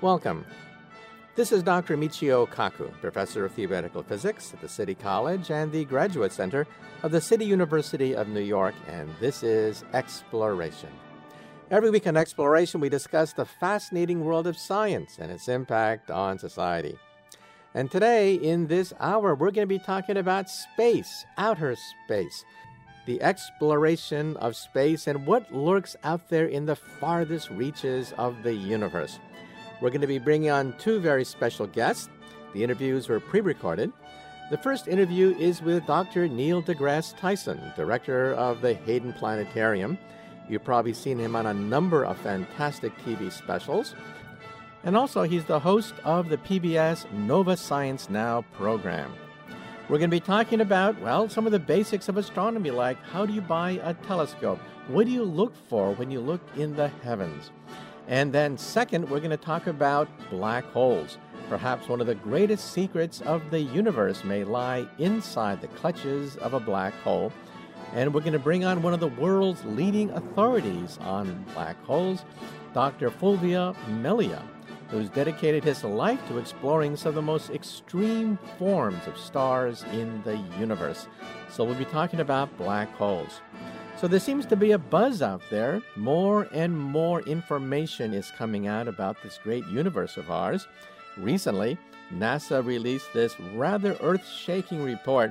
Welcome. This is Dr. Michio Kaku, Professor of Theoretical Physics at the City College and the Graduate Center of the City University of New York, and this is Exploration. Every week on Exploration, we discuss the fascinating world of science and its impact on society. And today, in this hour, we're going to be talking about space, outer space, the exploration of space, and what lurks out there in the farthest reaches of the universe. We're going to be bringing on two very special guests. The interviews were pre-recorded. The first interview is with Dr. Neil deGrasse Tyson, director of the Hayden Planetarium. You've probably seen him on a number of fantastic TV specials. And also, he's the host of the PBS Nova Science Now program. We're going to be talking about, some of the basics of astronomy, like how do you buy a telescope? What do you look for when you look in the heavens? And then second, we're going to talk about black holes. Perhaps one of the greatest secrets of the universe may lie inside the clutches of a black hole. And we're going to bring on one of the world's leading authorities on black holes, Dr. Fulvio Melia, who's dedicated his life to exploring some of the most extreme forms of stars in the universe. So we'll be talking about black holes. So there seems to be a buzz out there. More and more information is coming out about this great universe of ours. Recently, NASA released this rather earth-shaking report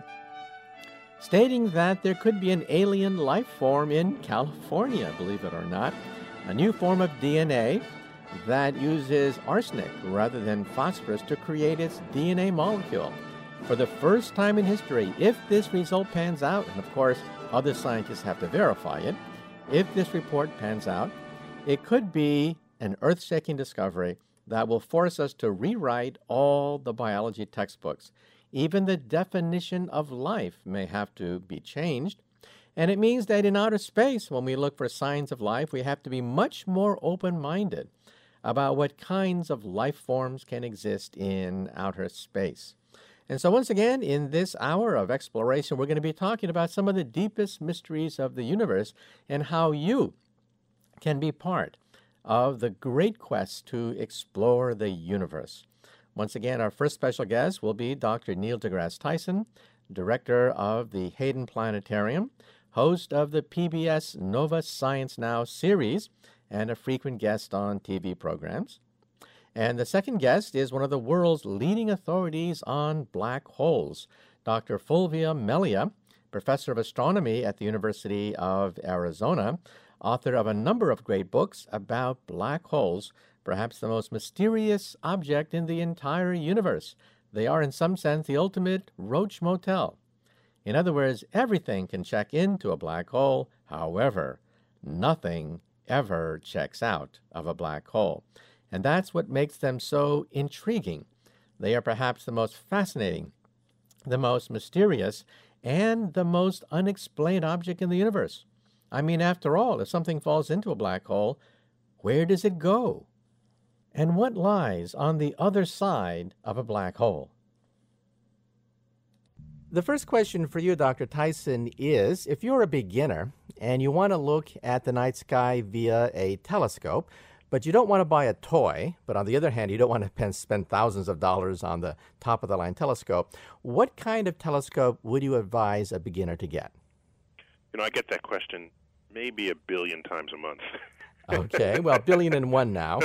stating that there could be an alien life form in California, believe it or not, a new form of DNA that uses arsenic rather than phosphorus to create its DNA molecule. For the first time in history, if this result pans out, and of course, other scientists have to verify it, if this report pans out, it could be an earth-shaking discovery that will force us to rewrite all the biology textbooks. Even the definition of life may have to be changed. And it means that in outer space, when we look for signs of life, we have to be much more open-minded about what kinds of life forms can exist in outer space. And so once again, in this hour of exploration, we're going to be talking about some of the deepest mysteries of the universe and how you can be part of the great quest to explore the universe. Once again, our first special guest will be Dr. Neil deGrasse Tyson, director of the Hayden Planetarium, host of the PBS Nova Science Now series, and a frequent guest on TV programs. And the second guest is one of the world's leading authorities on black holes, Dr. Fulvio Melia, professor of astronomy at the University of Arizona, author of a number of great books about black holes, perhaps the most mysterious object in the entire universe. They are, in some sense, the ultimate Roach Motel. In other words, everything can check into a black hole. However, nothing ever checks out of a black hole. And that's what makes them so intriguing. They are perhaps the most fascinating, the most mysterious, and the most unexplained object in the universe. I mean, after all, if something falls into a black hole, where does it go? And what lies on the other side of a black hole? The first question for you, Dr. Tyson, is if you're a beginner and you want to look at the night sky via a telescope, but you don't want to buy a toy, but on the other hand, you don't want to spend thousands of dollars on the top-of-the-line telescope, what kind of telescope would you advise a beginner to get? I get that question maybe 1 billion times a month. Okay, well, 1,000,000,001 now.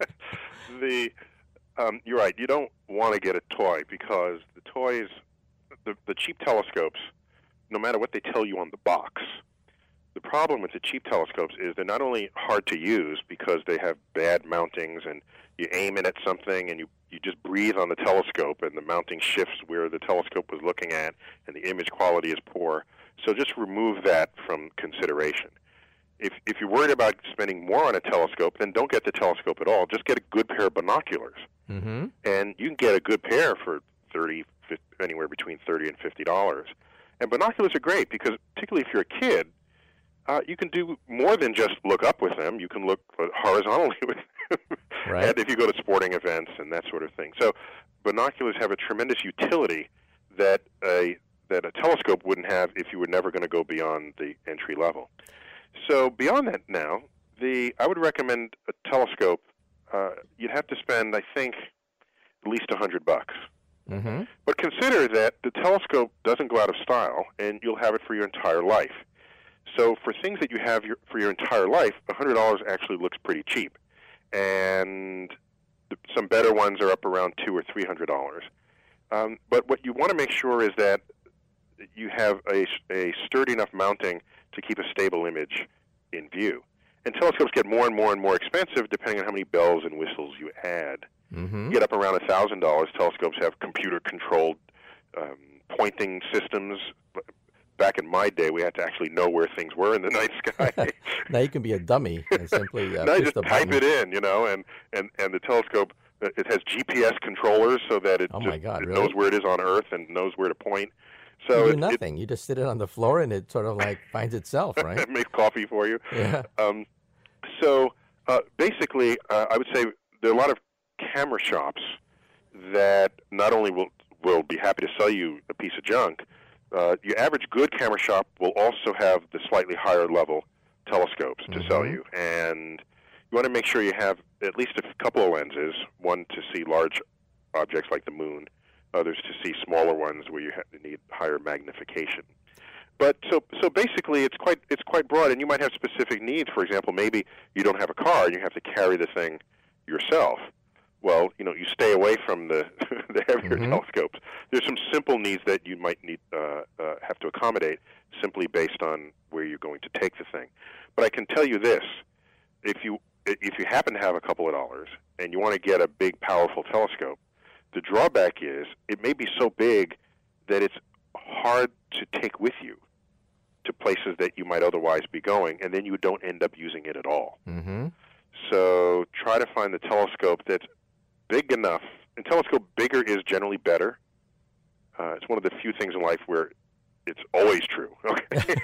You're right. You don't want to get a toy because the toys, the cheap telescopes, no matter what they tell you on the box, the problem with the cheap telescopes is they're not only hard to use because they have bad mountings and you aim it at something and you just breathe on the telescope and the mounting shifts where the telescope was looking at and the image quality is poor. So just remove that from consideration. If you're worried about spending more on a telescope, then don't get the telescope at all. Just get a good pair of binoculars. Mm-hmm. And you can get a good pair for anywhere between $30 and $50. And binoculars are great because particularly if you're a kid, you can do more than just look up with them. You can look horizontally with them. Right. And if you go to sporting events and that sort of thing. So binoculars have a tremendous utility that a telescope wouldn't have if you were never going to go beyond the entry level. So beyond that now, I would recommend a telescope you'd have to spend, I think, at least $100. Mm-hmm. But consider that the telescope doesn't go out of style, and you'll have it for your entire life. So for things that you have for your entire life, $100 actually looks pretty cheap. And some better ones are up around $200 or $300. But what you want to make sure is that you have a sturdy enough mounting to keep a stable image in view. And telescopes get more and more and more expensive depending on how many bells and whistles you add. Mm-hmm. You get up around $1,000. Telescopes have computer-controlled pointing systems. Back in my day, we had to actually know where things were in the night sky. Now you can be a dummy and simply now push you just the type button. it in, and the telescope, it has GPS controllers so that it, it really? knows where it is on Earth and knows where to point. So you do nothing. You just sit it on the floor and it sort of like finds itself, right? It makes coffee for you. Yeah. Basically, I would say there are a lot of camera shops that not only will be happy to sell you a piece of junk, your average good camera shop will also have the slightly higher level telescopes to sell you. And you want to make sure you have at least a couple of lenses, one to see large objects like the moon, others to see smaller ones where you need higher magnification. But so basically, it's quite broad, and you might have specific needs. For example, maybe you don't have a car and you have to carry the thing yourself. Well, you stay away from the heavier telescopes. There's some simple needs that you might need have to accommodate simply based on where you're going to take the thing. But I can tell you this: if you happen to have a couple of dollars and you want to get a big, powerful telescope, the drawback is it may be so big that it's hard to take with you to places that you might otherwise be going, and then you don't end up using it at all. Mm-hmm. So try to find the telescope that's big enough. And telescope bigger is generally better. It's one of the few things in life where it's always true. Okay?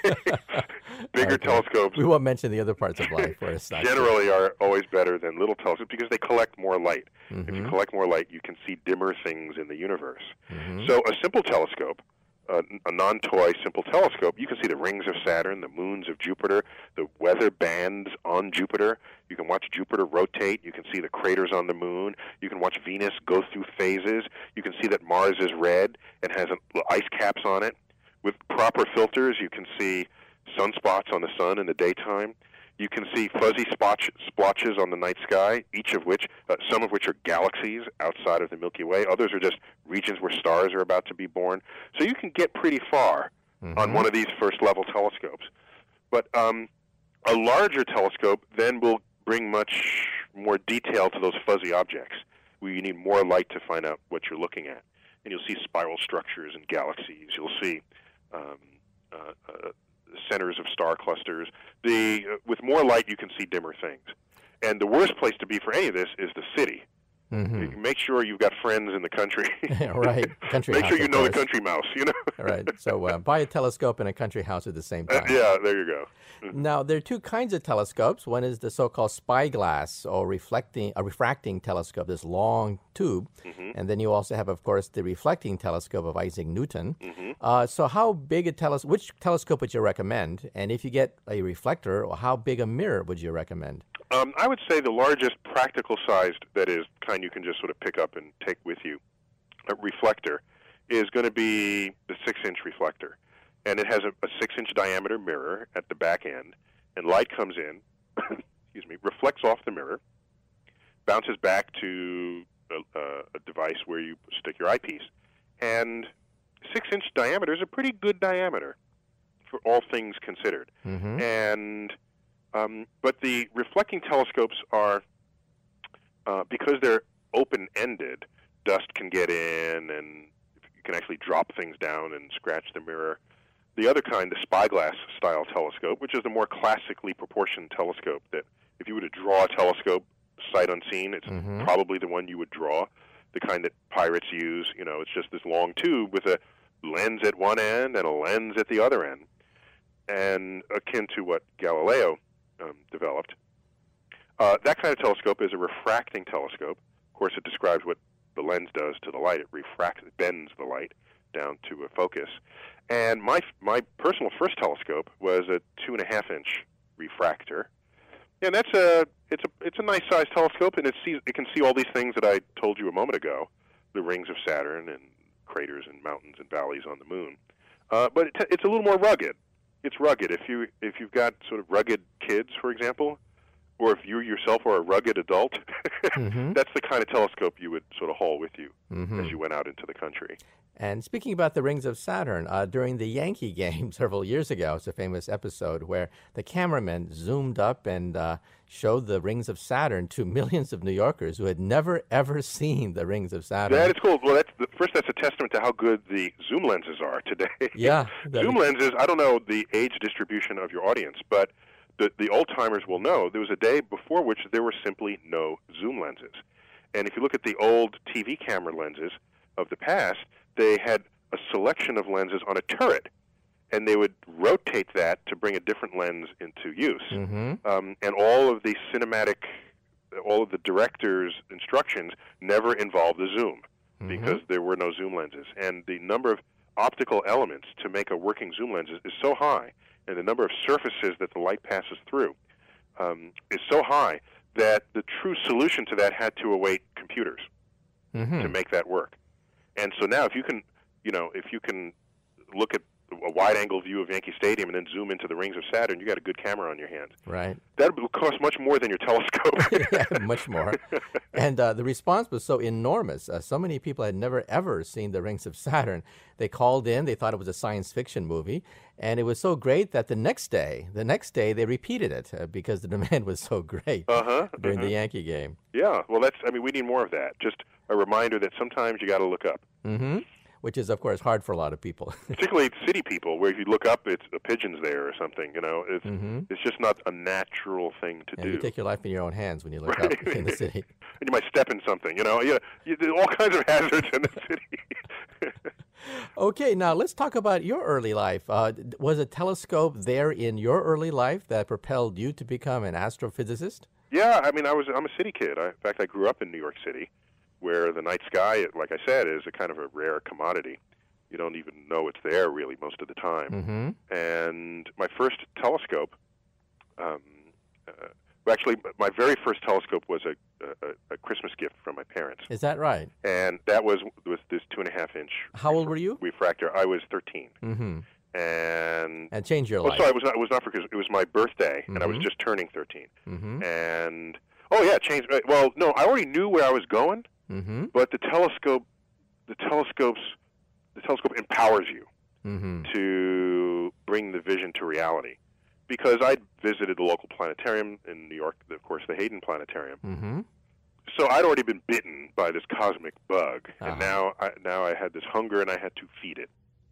Bigger telescopes. We won't mention the other parts of life where it's not generally true. are always better than little telescopes because they collect more light. If you collect more light, you can see dimmer things in the universe. So a simple telescope, a non-toy simple telescope, you can see the rings of Saturn, the moons of Jupiter, the weather bands on Jupiter. You can watch Jupiter rotate. You can see the craters on the moon. You can watch Venus go through phases. You can see that Mars is red and has ice caps on it. With proper filters, you can see sunspots on the sun in the daytime. You can see fuzzy splotches on the night sky, some of which are galaxies outside of the Milky Way. Others are just regions where stars are about to be born. So you can get pretty far on one of these first-level telescopes. But a larger telescope then will bring much more detail to those fuzzy objects, where you need more light to find out what you're looking at. And you'll see spiral structures and galaxies. You'll see centers of star clusters. With more light, you can see dimmer things. And the worst place to be for any of this is the city. You can make sure you've got friends in the country. Right. Country make house, sure you know the course. country mouse, Right. So buy a telescope and a country house at the same time. Yeah, there you go. Now, there are two kinds of telescopes. One is the so-called spyglass or refracting telescope, this long tube. And then you also have, of course, the reflecting telescope of Isaac Newton. So how big which telescope would you recommend? And if you get a reflector, how big a mirror would you recommend? I would say the largest practical-sized, that is, kind you can just sort of pick up and take with you, a reflector, is going to be the 6-inch reflector. And it has a 6-inch diameter mirror at the back end, and light comes in, reflects off the mirror, bounces back to a device where you stick your eyepiece. And 6-inch diameter is a pretty good diameter for all things considered. But the reflecting telescopes are, because they're open-ended, dust can get in and you can actually drop things down and scratch the mirror. The other kind, the spyglass-style telescope, which is the more classically proportioned telescope that if you were to draw a telescope sight unseen, it's probably the one you would draw, the kind that pirates use. It's just this long tube with a lens at one end and a lens at the other end, and akin to what Galileo developed. That kind of telescope is a refracting telescope. Of course, it describes what the lens does to the light. It bends the light down to a focus. And my personal first telescope was a 2.5-inch refractor, and it's it's a nice sized telescope, and it can see all these things that I told you a moment ago, the rings of Saturn and craters and mountains and valleys on the moon. But it's a little more rugged. It's rugged. If you've got sort of rugged kids, for example, or if you yourself are a rugged adult, that's the kind of telescope you would sort of haul with you as you went out into the country. And speaking about the rings of Saturn, during the Yankee game several years ago, it's a famous episode where the cameraman zoomed up and showed the rings of Saturn to millions of New Yorkers who had never, ever seen the rings of Saturn. That is cool. Well, that's a testament to how good the zoom lenses are today. Yeah. Zoom lenses, I don't know the age distribution of your audience, but the old-timers will know there was a day before which there were simply no zoom lenses. And if you look at the old TV camera lenses of the past, they had a selection of lenses on a turret, and they would rotate that to bring a different lens into use. And all of the director's instructions never involved the zoom because there were no zoom lenses. And the number of optical elements to make a working zoom lens is so high, and the number of surfaces that the light passes through is so high that the true solution to that had to await computers to make that work. And so now, if you can look at a wide-angle view of Yankee Stadium and then zoom into the rings of Saturn, you got a good camera on your hands. Right. That would cost much more than your telescope. Yeah, much more. And the response was so enormous. So many people had never, ever seen the rings of Saturn. They called in. They thought it was a science fiction movie. And it was so great that the next day, they repeated it because the demand was so great during the Yankee game. Yeah. Well, we need more of that. Just a reminder that sometimes you got to look up. Which is, of course, hard for a lot of people. Particularly city people, where if you look up, it's a pigeon's there or something. It's just not a natural thing to do. You take your life in your own hands when you look up in the city. And you might step in something. There's all kinds of hazards in the city. Okay, now let's talk about your early life. Was a telescope there in your early life that propelled you to become an astrophysicist? Yeah, I'm a city kid. In fact, I grew up in New York City, where the night sky, like I said, is a kind of a rare commodity. You don't even know it's there, really, most of the time. And my first telescope, actually, my very first telescope was a Christmas gift from my parents. Is that right? And that was this 2.5-inch. How old were you? Refractor. I was 13. And changed your life. Sorry, it was not because it was my birthday, and I was just turning 13. And it changed. Well, no, I already knew where I was going. But the telescope empowers you to bring the vision to reality. Because I'd visited the local planetarium in New York, of course, the Hayden Planetarium. So I'd already been bitten by this cosmic bug, and now I had this hunger, and I had to feed it.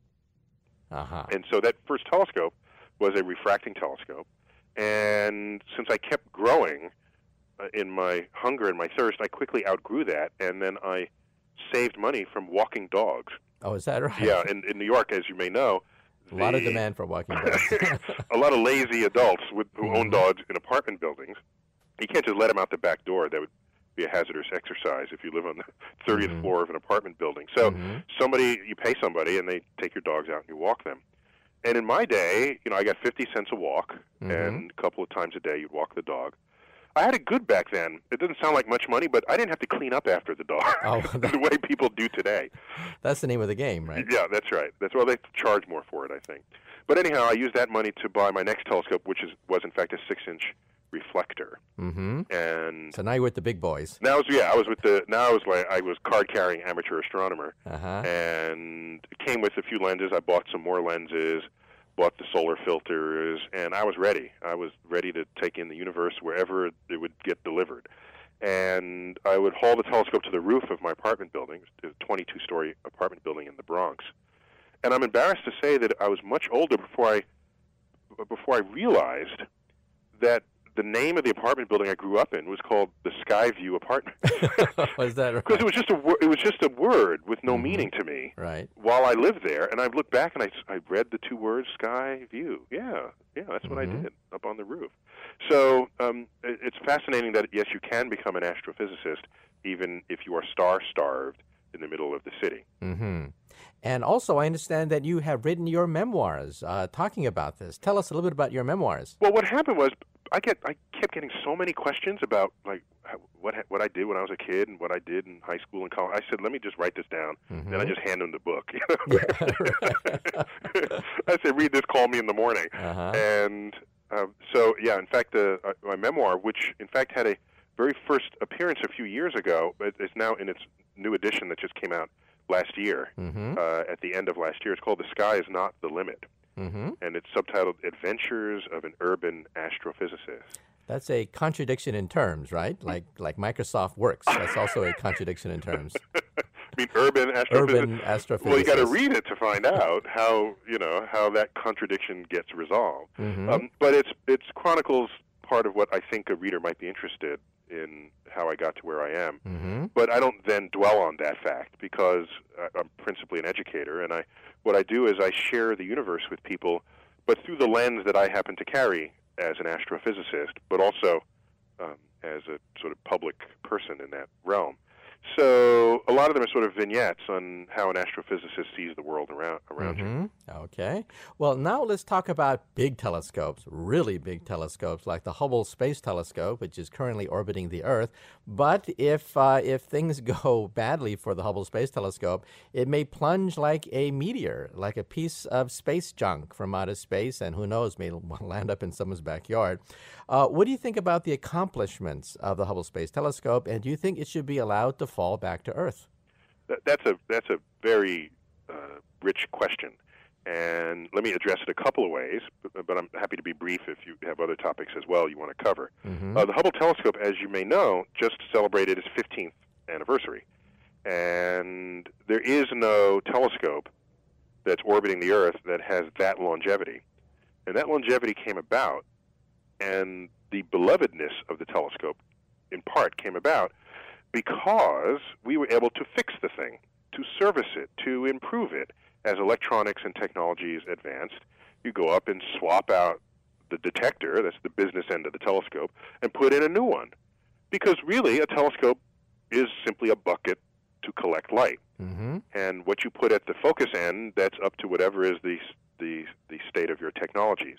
And so that first telescope was a refracting telescope, and since I kept growing in my hunger and my thirst, I quickly outgrew that, and then I saved money from walking dogs. Oh, is that right? Yeah, in New York, as you may know. A lot of demand for walking dogs. A lot of lazy adults who own dogs in apartment buildings. You can't just let them out the back door. That would be a hazardous exercise if you live on the 30th floor of an apartment building. So you pay somebody, and they take your dogs out and you walk them. And in my day, I got 50 cents a walk, and a couple of times a day you'd walk the dog. I had it good back then. It doesn't sound like much money, but I didn't have to clean up after the dog the way people do today. That's the name of the game, right? Yeah, that's right. They charge more for it, I think. But anyhow, I used that money to buy my next telescope, which was in fact a 6-inch reflector. And so now you're with the big boys. I was card-carrying amateur astronomer, and it came with a few lenses. I bought some more lenses, bought the solar filters, and I was ready. I was ready to take in the universe wherever it would get delivered. And I would haul the telescope to the roof of my apartment building, a 22-story apartment building in the Bronx. And I'm embarrassed to say that I was much older before I realized that the name of the apartment building I grew up in was called the Skyview Apartments. Was that right? Because it was just a word with no meaning to me. Right. While I lived there, and I looked back and I read the two words Skyview. Yeah, that's what I did up on the roof. So it's fascinating that yes, you can become an astrophysicist even if you are star-starved in the middle of the city. And also, I understand that you have written your memoirs talking about this. Tell us a little bit about your memoirs. Well, what happened was, I kept getting so many questions about like what I did when I was a kid and what I did in high school and college. I said, let me just write this down. Mm-hmm. Then I just hand them the book. Yeah. I said, read this, call me in the morning. Uh-huh. And so, yeah, in fact, my memoir, which in fact had a very first appearance a few years ago, but is now in its new edition that just came out last year, Mm-hmm. at the end of last year. It's called The Sky Is Not the Limit. Mm-hmm. And it's subtitled Adventures of an Urban Astrophysicist. That's a contradiction in terms, right? Like Microsoft Works. That's also a contradiction in terms. I mean, urban astrophysicist. Urban astrophysicist. Well, you got to read it to find out how that contradiction gets resolved. Mm-hmm. But it chronicles part of what I think a reader might be interested in, how I got to where I am. Mm-hmm. But I don't then dwell on that fact because I'm principally an educator, and what I do is I share the universe with people, but through the lens that I happen to carry as an astrophysicist, but also as a sort of public person in that realm. So a lot of them are sort of vignettes on how an astrophysicist sees the world around Mm-hmm. you. Okay. Well, now let's talk about big telescopes, really big telescopes like the Hubble Space Telescope, which is currently orbiting the Earth. But if things go badly for the Hubble Space Telescope, it may plunge like a meteor, like a piece of space junk from outer space, and who knows, may land up in someone's backyard. What do you think about the accomplishments of the Hubble Space Telescope, and do you think it should be allowed to fall back to Earth? That's a very rich question, and let me address it a couple of ways, but I'm happy to be brief if you have other topics as well you want to cover. Mm-hmm. The Hubble telescope, as you may know, just celebrated its 15th anniversary, and there is no telescope that's orbiting the Earth that has that longevity, and that longevity came about, and the belovedness of the telescope, in part, came about because we were able to fix the thing, to service it, to improve it. As electronics and technologies advanced, you go up and swap out the detector, that's the business end of the telescope, and put in a new one. Because really, a telescope is simply a bucket to collect light. Mm-hmm. And what you put at the focus end, that's up to whatever is the state of your technologies.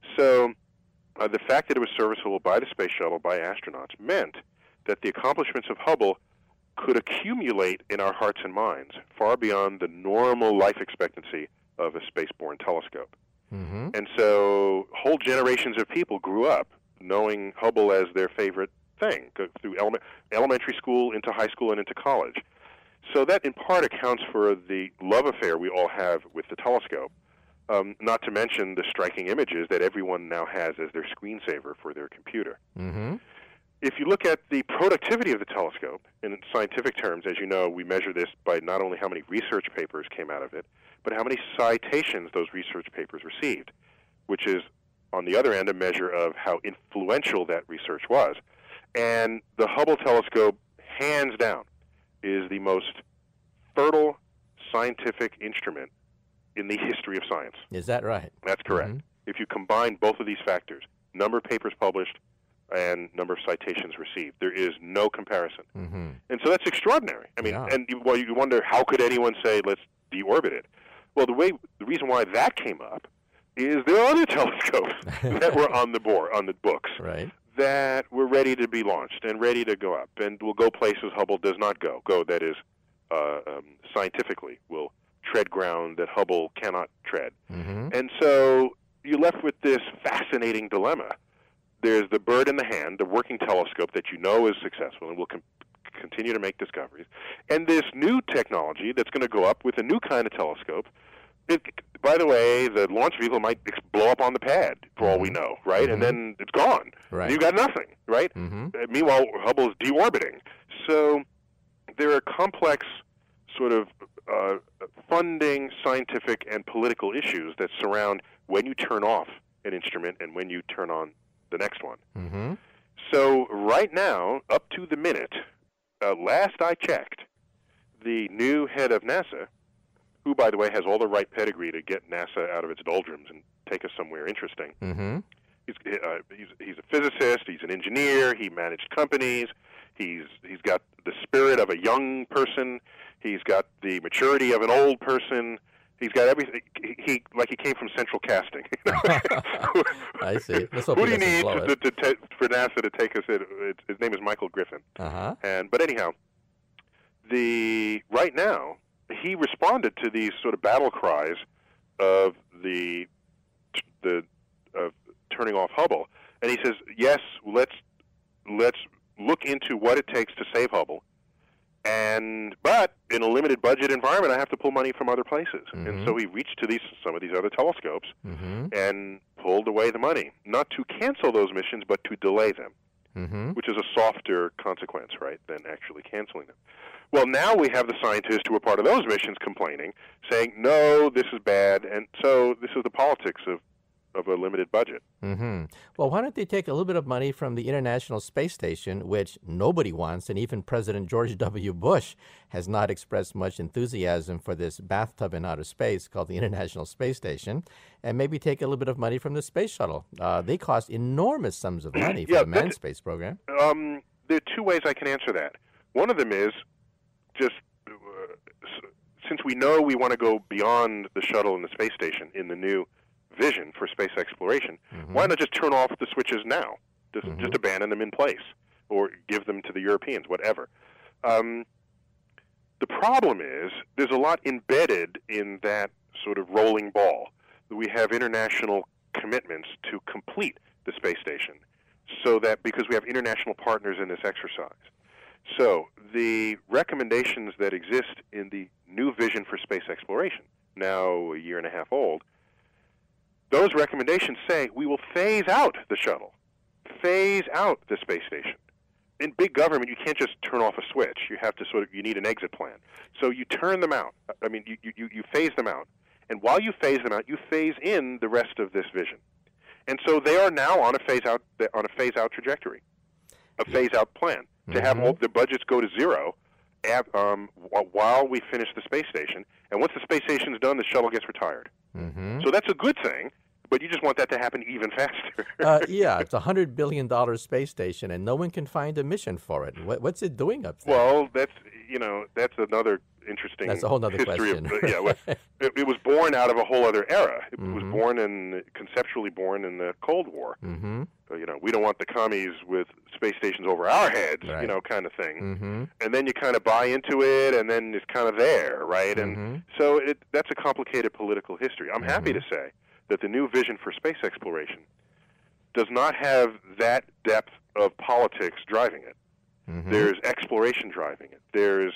So the fact that it was serviceable by the space shuttle, by astronauts, meant that the accomplishments of Hubble could accumulate in our hearts and minds far beyond the normal life expectancy of a spaceborne telescope. Mm-hmm. And so whole generations of people grew up knowing Hubble as their favorite thing, through elementary school into high school and into college. So that in part accounts for the love affair we all have with the telescope, not to mention the striking images that everyone now has as their screensaver for their computer. Mm-hmm. If you look at the productivity of the telescope, in scientific terms, as you know, we measure this by not only how many research papers came out of it, but how many citations those research papers received, which is, on the other end, a measure of how influential that research was. And the Hubble telescope, hands down, is the most fertile scientific instrument in the history of science. Is that right? That's correct. Mm-hmm. If you combine both of these factors, number of papers published and number of citations received, there is no comparison. Mm-hmm. And so that's extraordinary. I mean, Yeah. and you wonder, how could anyone say, let's deorbit it? Well, the reason why that came up is there are other telescopes that were on the books, Right. that were ready to be launched and ready to go up and will go places Hubble does not go. That is, scientifically, will tread ground that Hubble cannot tread. Mm-hmm. And so you're left with this fascinating dilemma. There's the bird in the hand, the working telescope that you know is successful and will continue to make discoveries, and this new technology that's going to go up with a new kind of telescope. By the way, the launch vehicle might blow up on the pad, for all we know, right? Mm-hmm. And then it's gone. Right. You got nothing, right? Mm-hmm. Meanwhile, Hubble is deorbiting. So there are complex sort of funding, scientific, and political issues that surround when you turn off an instrument and when you turn on the next one. Mm-hmm. So right now, up to the minute, last I checked, the new head of NASA, who, by the way, has all the right pedigree to get NASA out of its doldrums and take us somewhere interesting. Mm-hmm. He's a physicist. He's an engineer. He managed companies. He's got the spirit of a young person. He's got the maturity of an old person. He's got everything. He like he came from Central Casting. I see. Let's hope Who he do you need doesn't blow it. for NASA to take us in? His name is Michael Griffin. But anyhow, right now he responded to these sort of battle cries of the of turning off Hubble, and he says, yes, let's look into what it takes to save Hubble. But in a limited budget environment, I have to pull money from other places. Mm-hmm. And so he reached to some of these other telescopes mm-hmm. and pulled away the money, not to cancel those missions, but to delay them, mm-hmm. which is a softer consequence, right, than actually canceling them. Well, now we have the scientists who are part of those missions complaining, saying, no, this is bad. And so this is the politics of a limited budget. Mm-hmm. Well, why don't they take a little bit of money from the International Space Station, which nobody wants, and even President George W. Bush has not expressed much enthusiasm for this bathtub in outer space called the International Space Station, and maybe take a little bit of money from the space shuttle. They cost enormous sums of money for the manned space program. There are two ways I can answer that. One of them is just since we know we want to go beyond the shuttle and the space station in the new vision for space exploration, mm-hmm. why not just turn off the switches now? Mm-hmm. Just abandon them in place or give them to the Europeans, whatever. The problem is there's a lot embedded in that sort of rolling ball. We have international commitments to complete the space station so that because we have international partners in this exercise. So the recommendations that exist in the new vision for space exploration, now a year and a half old, those recommendations say we will phase out the shuttle, phase out the space station. In big government, you can't just turn off a switch. You have to you need an exit plan. So you turn them out. I mean, you phase them out. And while you phase them out, you phase in the rest of this vision. And so they are now on a phase out trajectory, a phase out plan to have all the budgets go to zero while we finish the space station. And once the space station is done, the shuttle gets retired. Mm-hmm. So that's a good thing, but you just want that to happen even faster. Yeah, it's a $100 billion space station, and no one can find a mission for it. What's it doing up there? Well, that's another interesting That's a whole other history question. It was born out of a whole other era. It mm-hmm. was conceptually born in the Cold War. Mm-hmm. We don't want the commies with space stations over our heads, right. Kind of thing. Mm-hmm. And then you kind of buy into it, and then it's kind of there, right? Mm-hmm. And so that's a complicated political history. I'm happy to say that the new vision for space exploration does not have that depth of politics driving it. Mm-hmm. There's exploration driving it. There's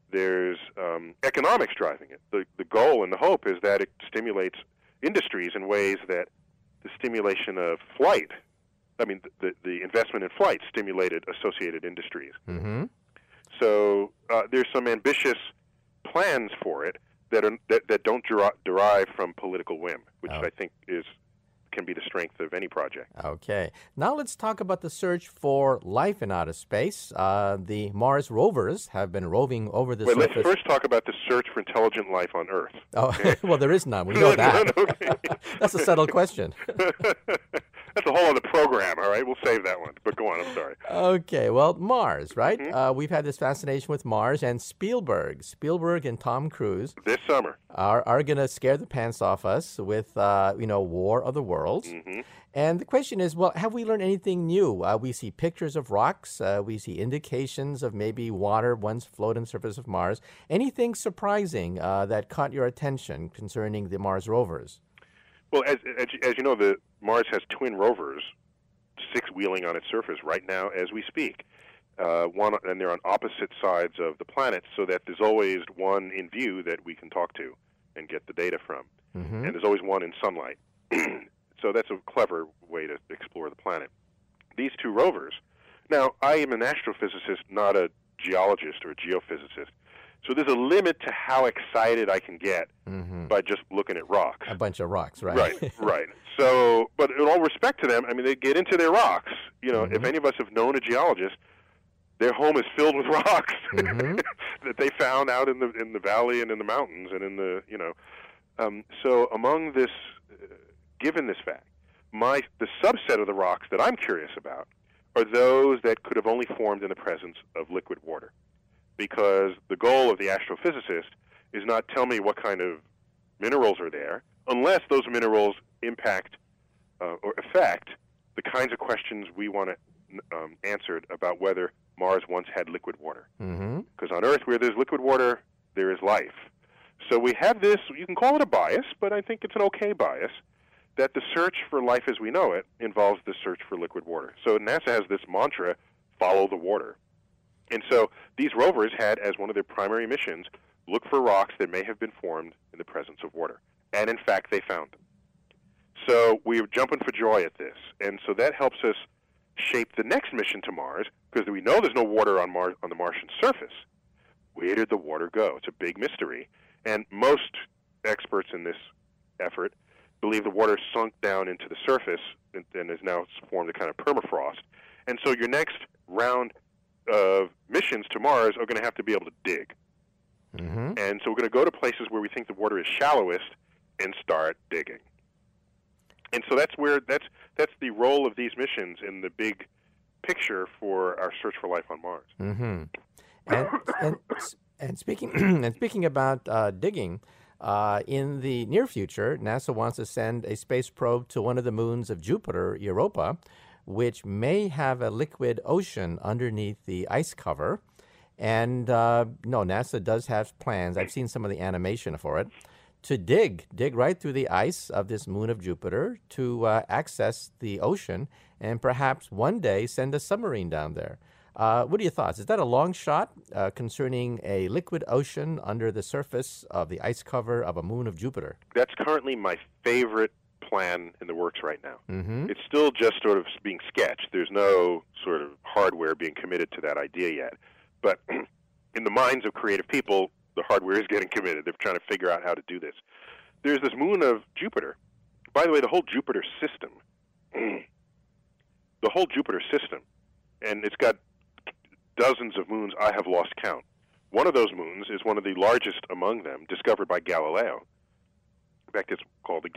economics driving it. The goal and the hope is that it stimulates industries in ways that the stimulation of flight, the investment in flight stimulated associated industries. Mm-hmm. So there's some ambitious plans for it that don't derive from political whim, which I think can be the strength of any project. Okay. Now let's talk about the search for life in outer space. The Mars rovers have been roving over the surface. Let's first talk about the search for intelligent life on Earth. Oh, well, there is none. We know that. That's a settled question. That's a whole other program, all right? We'll save that one. But go on, I'm sorry. Okay, well, Mars, right? Mm-hmm. We've had this fascination with Mars, and Spielberg and Tom Cruise this summer are going to scare the pants off us with, War of the Worlds. Mm-hmm. And the question is, well, have we learned anything new? We see pictures of rocks. We see indications of maybe water once floating on the surface of Mars. Anything surprising that caught your attention concerning the Mars rovers? Well, as you know, the Mars has twin rovers, six-wheeling on its surface right now as we speak. And they're on opposite sides of the planet, so that there's always one in view that we can talk to and get the data from. Mm-hmm. And there's always one in sunlight. So that's a clever way to explore the planet. These two rovers. Now, I am an astrophysicist, not a geologist or a geophysicist. So there's a limit to how excited I can get by just looking at rocks. A bunch of rocks, right? Right. So, but in all respect to them, they get into their rocks. If any of us have known a geologist, their home is filled with rocks that they found out in the valley and in the mountains and in the So among this, given this fact, the subset of the rocks that I'm curious about are those that could have only formed in the presence of liquid water. Because the goal of the astrophysicist is not tell me what kind of minerals are there, unless those minerals impact or affect the kinds of questions we want answered about whether Mars once had liquid water. Because on Earth, where there's liquid water, there is life. So we have this, you can call it a bias, but I think it's an okay bias, that the search for life as we know it involves the search for liquid water. So NASA has this mantra, follow the water. And so these rovers had, as one of their primary missions, look for rocks that may have been formed in the presence of water. And in fact, they found them. So we're jumping for joy at this. And so that helps us shape the next mission to Mars, because we know there's no water on the Martian surface. Where did the water go? It's a big mystery. And most experts in this effort believe the water sunk down into the surface and has now formed a kind of permafrost. And so your next round of missions to Mars are going to have to be able to dig. And so we're going to go to places where we think the water is shallowest and start digging. And so that's the role of these missions in the big picture for our search for life on Mars. And speaking about digging, in the near future, NASA wants to send a space probe to one of the moons of Jupiter, Europa, which may have a liquid ocean underneath the ice cover. And NASA does have plans. I've seen some of the animation for it, to dig right through the ice of this moon of Jupiter to access the ocean and perhaps one day send a submarine down there. What are your thoughts? Is that a long shot concerning a liquid ocean under the surface of the ice cover of a moon of Jupiter? That's currently my favorite plan in the works right now. It's still just sort of being sketched. There's no sort of hardware being committed to that idea yet. But in the minds of creative people, the hardware is getting committed. They're trying to figure out how to do this. There's this moon of Jupiter. By the way, the whole Jupiter system, and it's got dozens of moons. I have lost count. One of those moons is one of the largest among them, discovered by Galileo. In fact, it's called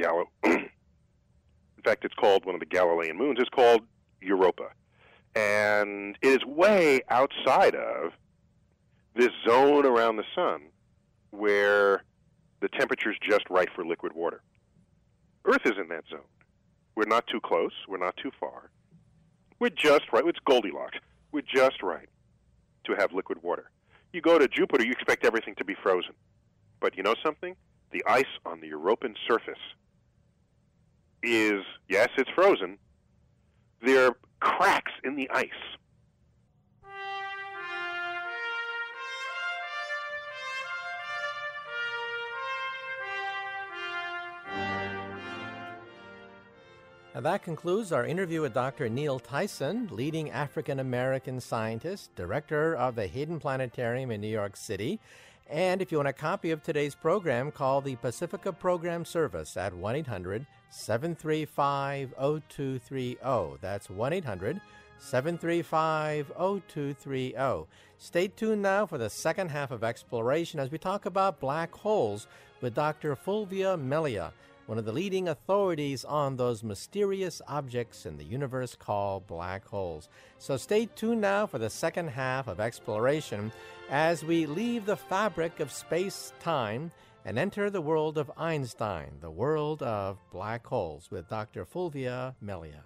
it's called one of the Galilean moons. It's called Europa. And it is way outside of this zone around the sun where the temperature is just right for liquid water. Earth is in that zone. We're not too close. We're not too far. We're just right. It's Goldilocks. We're just right to have liquid water. You go to Jupiter, you expect everything to be frozen. But you know something? The ice on the European surface is, yes, it's frozen. There are cracks in the ice. And that concludes our interview with Dr. Neil Tyson, leading African-American scientist, director of the Hayden Planetarium in New York City. And if you want a copy of today's program, call the Pacifica Program Service at 1-800-735-0230. That's 1-800-735-0230. Stay tuned now for the second half of Exploration as we talk about black holes with Dr. Fulvia Melia, one of the leading authorities on those mysterious objects in the universe called black holes. So stay tuned now for the second half of Exploration as we leave the fabric of space-time and enter the world of Einstein, the world of black holes, with Dr. Fulvia Melia.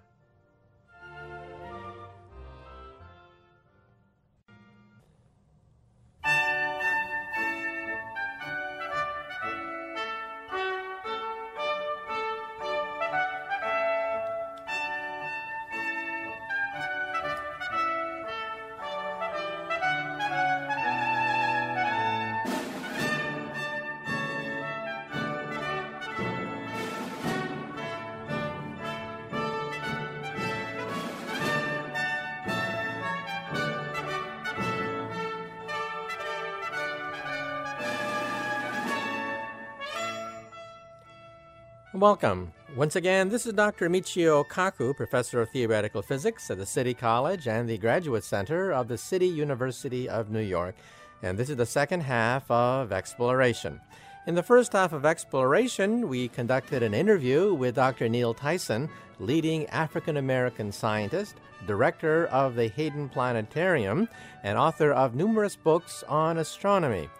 Welcome. Once again, this is Dr. Michio Kaku, Professor of Theoretical Physics at the City College and the Graduate Center of the City University of New York, and this is the second half of Exploration. In the first half of Exploration, we conducted an interview with Dr. Neil Tyson, leading African-American scientist, director of the Hayden Planetarium, and author of numerous books on astronomy.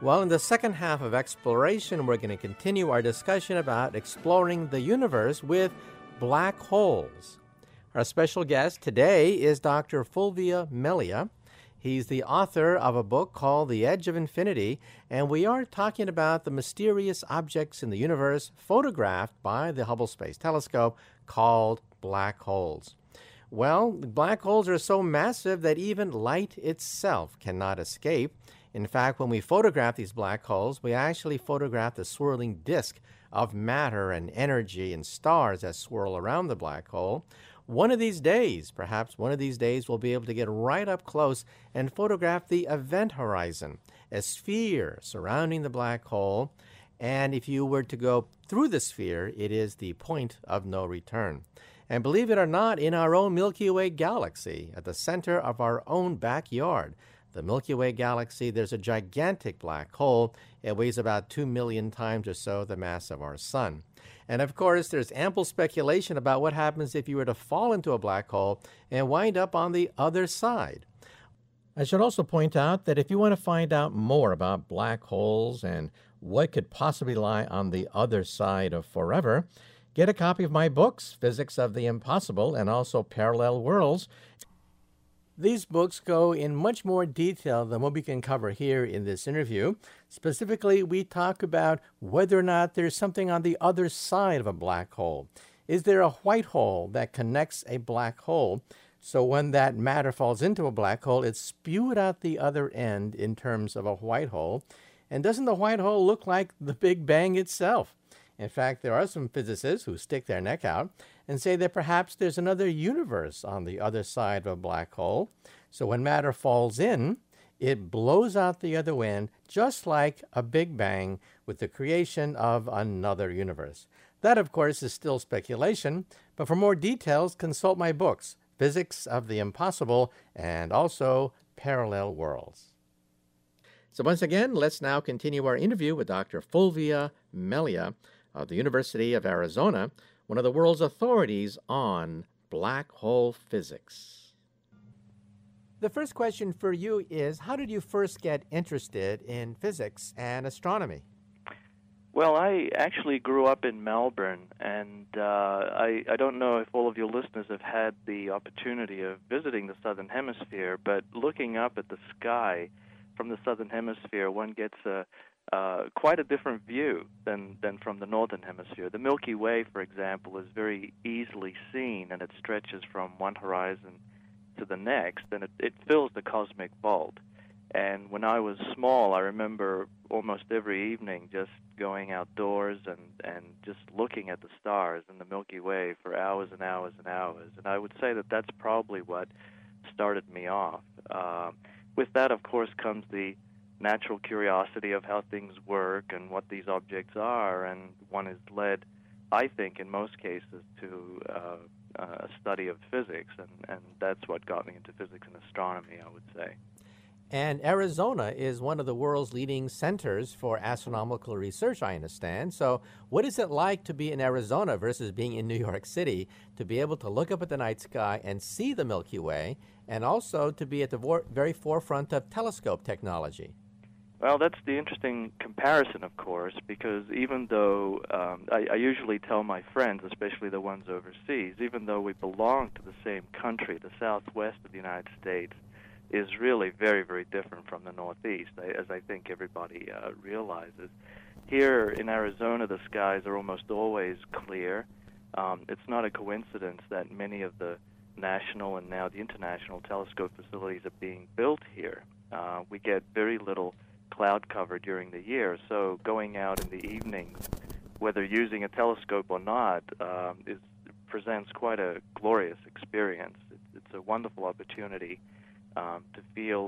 Well, in the second half of Exploration, we're going to continue our discussion about exploring the universe with black holes. Our special guest today is Dr. Fulvio Melia. He's the author of a book called The Edge of Infinity, and we are talking about the mysterious objects in the universe photographed by the Hubble Space Telescope called black holes. Well, black holes are so massive that even light itself cannot escape. In fact, when we photograph these black holes, we actually photograph the swirling disk of matter and energy and stars that swirl around the black hole. One of these days, perhaps one of these days, we'll be able to get right up close and photograph the event horizon, a sphere surrounding the black hole. And if you were to go through the sphere, it is the point of no return. And believe it or not, in our own Milky Way galaxy, at the center of our own backyard, the Milky Way galaxy, there's a gigantic black hole. It weighs about 2 million times or so the mass of our sun. And of course, there's ample speculation about what happens if you were to fall into a black hole and wind up on the other side. I should also point out that if you want to find out more about black holes and what could possibly lie on the other side of forever, get a copy of my books, Physics of the Impossible and also Parallel Worlds. These books go in much more detail than what we can cover here in this interview. Specifically, we talk about whether or not there's something on the other side of a black hole. Is there a white hole that connects a black hole? So when that matter falls into a black hole, it's spewed out the other end in terms of a white hole. And doesn't the white hole look like the Big Bang itself? In fact, there are some physicists who stick their neck out and say that perhaps there's another universe on the other side of a black hole. So when matter falls in, it blows out the other end, just like a Big Bang with the creation of another universe. That, of course, is still speculation, but for more details, consult my books, Physics of the Impossible and also Parallel Worlds. So once again, let's now continue our interview with Dr. Fulvio Melia of the University of Arizona, one of the world's authorities on black hole physics. The first question for you is, how did you first get interested in physics and astronomy? Well, I actually grew up in Melbourne, and I don't know if all of your listeners have had the opportunity of visiting the Southern Hemisphere, but looking up at the sky from the Southern Hemisphere, one gets quite a different view than from the Northern Hemisphere. The Milky Way, for example, is very easily seen, and it stretches from one horizon to the next, and it fills the cosmic vault. And when I was small, I remember almost every evening just going outdoors and just looking at the stars in the Milky Way for hours and hours and hours. And I would say that that's probably what started me off. With that, of course, comes the natural curiosity of how things work and what these objects are, and one is led, I think, in most cases, to a study of physics, and that's what got me into physics and astronomy, I would say. And Arizona is one of the world's leading centers for astronomical research, I understand. So what is it like to be in Arizona versus being in New York City, to be able to look up at the night sky and see the Milky Way, and also to be at the very forefront of telescope technology? Well, that's the interesting comparison, of course, because even though I usually tell my friends, especially the ones overseas, even though we belong to the same country, the southwest of the United States is really very, very different from the Northeast, as I think everybody realizes. Here in Arizona, the skies are almost always clear. It's not a coincidence that many of the national and now the international telescope facilities are being built here. We get very little cloud cover during the year, so going out in the evenings, whether using a telescope or not, presents quite a glorious experience. It's a wonderful opportunity to feel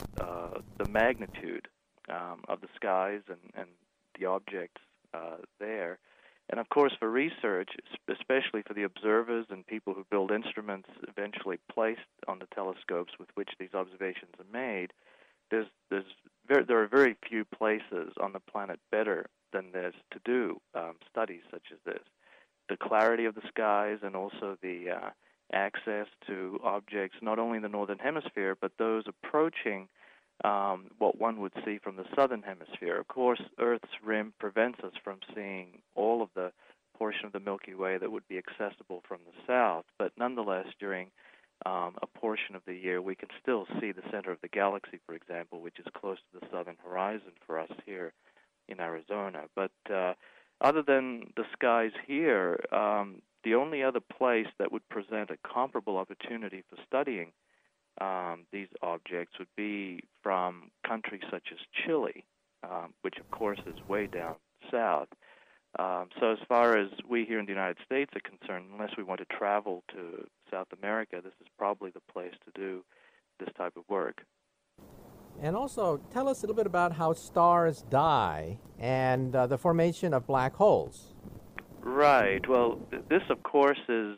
the magnitude of the skies and the objects there. And of course, for research, especially for the observers and people who build instruments eventually placed on the telescopes with which these observations are made, there are very few places on the planet better than this to do studies such as this. The clarity of the skies and also the access to objects not only in the Northern Hemisphere, but those approaching what one would see from the southern hemisphere. Of course, Earth's rim prevents us from seeing all of the portion of the Milky Way that would be accessible from the south, but nonetheless, during a portion of the year, we can still see the center of the galaxy, for example, which is close to the southern horizon for us here in Arizona. But other than the skies here, the only other place that would present a comparable opportunity for studying these objects would be from countries such as Chile, which of course is way down south. So as far as we here in the United States are concerned, unless we want to travel to South America, this is probably the place to do this type of work. And also, tell us a little bit about how stars die and the formation of black holes. Right. Well, this, of course, is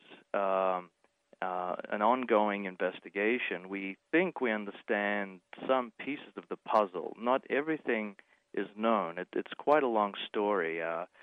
an ongoing investigation. We think we understand some pieces of the puzzle. Not everything is known. It's quite a long story.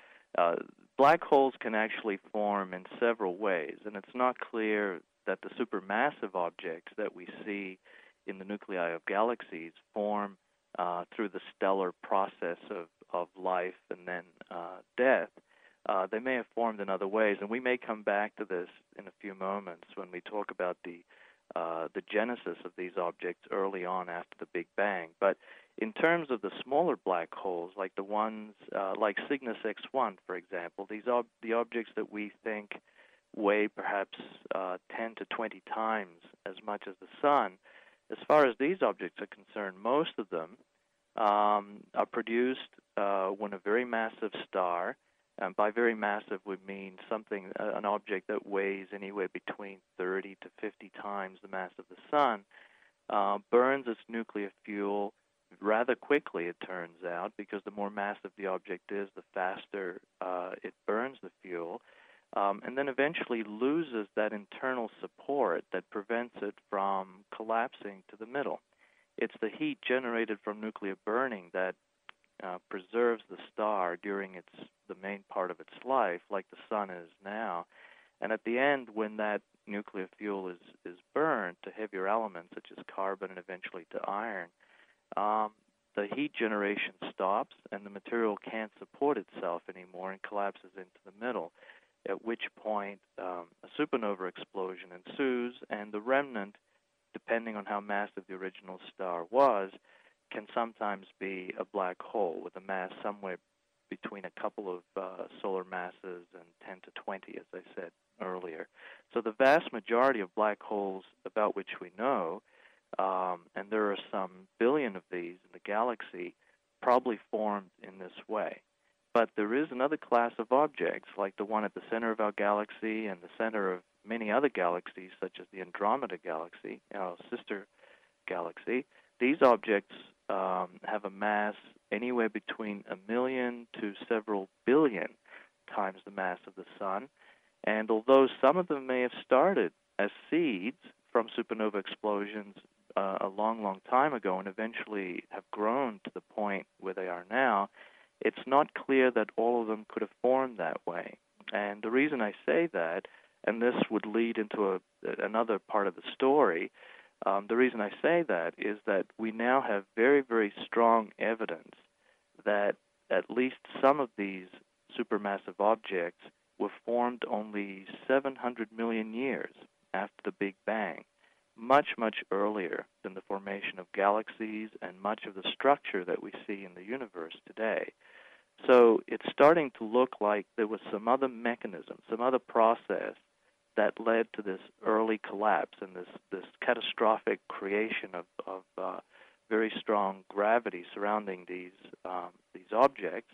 Black holes can actually form in several ways, and it's not clear that the supermassive objects that we see in the nuclei of galaxies form through the stellar process of life and then death. They may have formed in other ways, and we may come back to this in a few moments when we talk about the genesis of these objects early on after the Big Bang. But in terms of the smaller black holes, like the ones like Cygnus X1, for example, the objects that we think weigh perhaps 10 to 20 times as much as the Sun. As far as these objects are concerned, most of them are produced when a very massive star, and by very massive we mean an object that weighs anywhere between 30 to 50 times the mass of the Sun, burns its nuclear fuel rather quickly, it turns out, because the more massive the object is, the faster it burns the fuel, and then eventually loses that internal support that prevents it from collapsing to the middle. It's the heat generated from nuclear burning that preserves the star during the main part of its life, like the Sun is now. And at the end, when that nuclear fuel is burned to heavier elements such as carbon and eventually to iron, the heat generation stops and the material can't support itself anymore and collapses into the middle, at which point a supernova explosion ensues, and the remnant, depending on how massive the original star was, can sometimes be a black hole with a mass somewhere between a couple of solar masses and 10 to 20, as I said earlier. So the vast majority of black holes about which we know, and there are some billion of these in the galaxy, probably formed in this way. But there is another class of objects, like the one at the center of our galaxy and the center of many other galaxies, such as the Andromeda Galaxy, our sister galaxy. These objects have a mass anywhere between 1 million to several billion times the mass of the Sun. And although some of them may have started as seeds from supernova explosions a long, long time ago and eventually have grown to the point where they are now, it's not clear that all of them could have formed that way. And the reason I say that, and this would lead into another part of the story, the reason I say that is that we now have very, very strong evidence that at least some of these supermassive objects were formed only 700 million years after the Big Bang, much, much earlier than the formation of galaxies and much of the structure that we see in the universe today. So it's starting to look like there was some other mechanism, some other process that led to this early collapse and this catastrophic creation of very strong gravity surrounding these objects,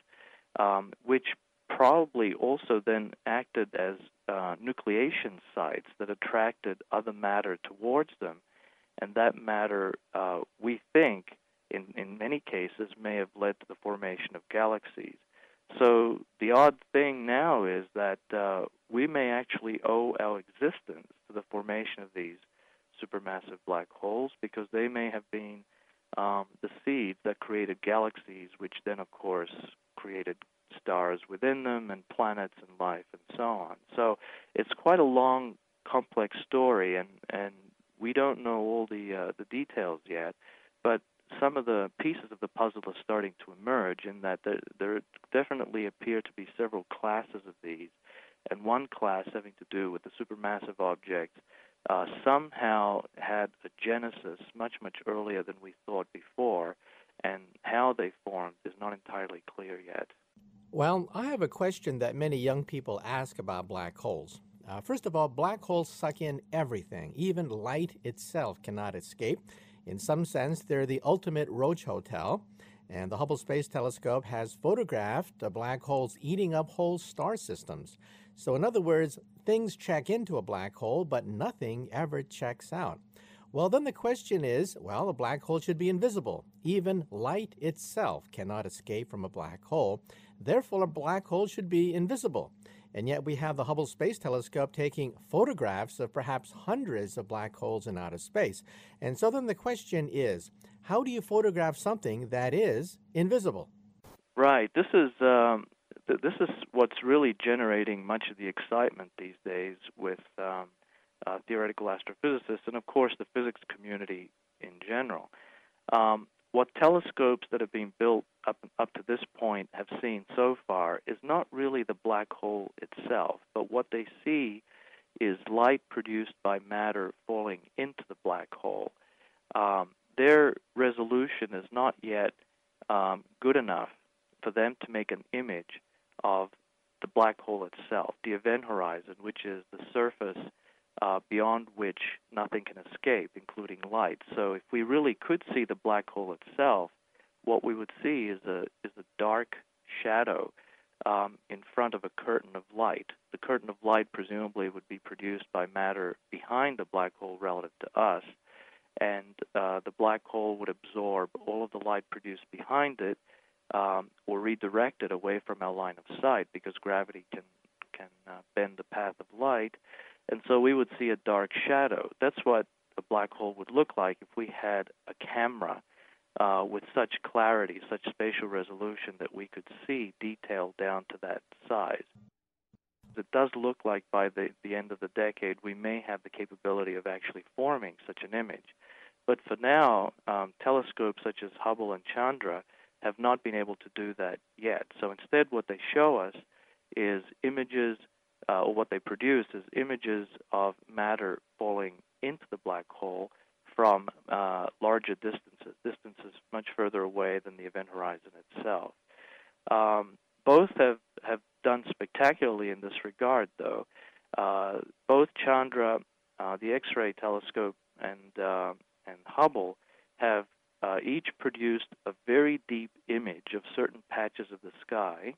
which probably also then acted as nucleation sites that attracted other matter towards them, and that matter, we think, in many cases, may have led to the formation of galaxies. So the odd thing now is that we may actually owe our existence to the formation of these supermassive black holes, because they may have been the seeds that created galaxies, which then, of course, created stars within them and planets and life and so on. So it's quite a long, complex story, and we don't know all the details yet. But some of the pieces of the puzzle are starting to emerge in that there definitely appear to be several classes of these, and one class having to do with the supermassive objects somehow had a genesis much, much earlier than we thought before, and how they formed is not entirely clear yet. Well, I have a question that many young people ask about black holes. First of all, black holes suck in everything. Even light itself cannot escape. In some sense, they're the ultimate roach hotel. And the Hubble Space Telescope has photographed black holes eating up whole star systems. So in other words, things check into a black hole, but nothing ever checks out. Well, then the question is, well, a black hole should be invisible. Even light itself cannot escape from a black hole. Therefore, a black hole should be invisible. And yet we have the Hubble Space Telescope taking photographs of perhaps hundreds of black holes in outer space. And so then the question is, how do you photograph something that is invisible? Right. This is what's really generating much of the excitement these days with theoretical astrophysicists and, of course, the physics community in general. What telescopes that have been built up to this point have seen so far is not really the black hole itself, but what they see is light produced by matter falling into the black hole. Their resolution is not yet good enough for them to make an image of the black hole itself, the event horizon, which is the surface beyond which nothing can escape, including light. So if we really could see the black hole itself, what we would see is a dark shadow in front of a curtain of light. The curtain of light presumably would be produced by matter behind the black hole relative to us, and the black hole would absorb all of the light produced behind it or redirect it away from our line of sight, because gravity can bend the path of light. And so we would see a dark shadow. That's what a black hole would look like if we had a camera with such clarity, such spatial resolution that we could see detail down to that size. It does look like by the end of the decade we may have the capability of actually forming such an image. But for now, telescopes such as Hubble and Chandra have not been able to do that yet. So instead what they show us is images, or what they produce is images of matter falling into the black hole from larger distances much further away than the event horizon itself. Both have done spectacularly in this regard, though. Both Chandra, the X-ray telescope, and Hubble have each produced a very deep image of certain patches of the sky.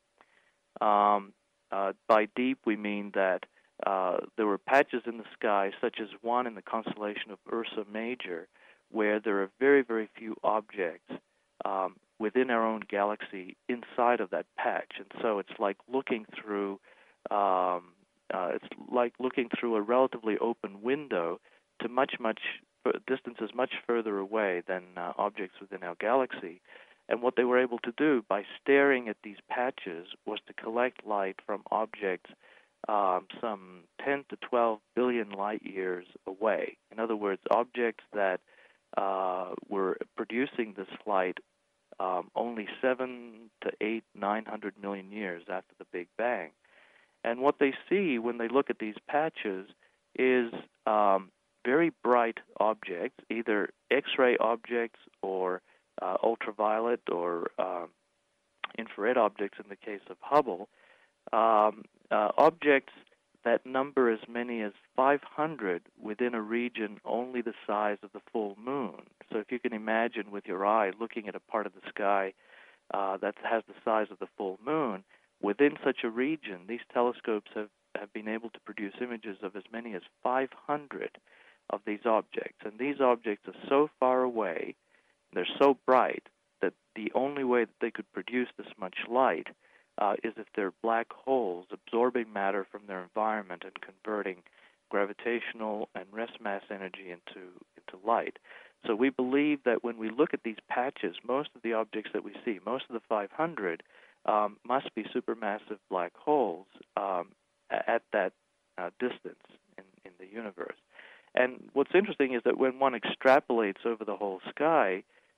By deep, we mean that there were patches in the sky, such as one in the constellation of Ursa Major, where there are very, very few objects within our own galaxy inside of that patch, and so it's like looking through a relatively open window to much distances much further away than objects within our galaxy. And what they were able to do by staring at these patches was to collect light from objects some 10 to 12 billion light years away. In other words, objects that were producing this light only 7 to 8, 900 million years after the Big Bang. And what they see when they look at these patches is very bright objects, either X-ray objects or ultraviolet or infrared objects in the case of Hubble, objects that number as many as 500 within a region only the size of the full moon. So if you can imagine with your eye looking at a part of the sky that has the size of the full moon, within such a region, these telescopes have been able to produce images of as many as 500 of these objects. And these objects are so far away, they're so bright, that the only way that they could produce this much light is if they're black holes absorbing matter from their environment and converting gravitational and rest mass energy into light. So we believe that when we look at these patches, most of the objects that we see, most of the 500, must be supermassive black holes at that distance in the universe. And what's interesting is that when one extrapolates over the whole sky,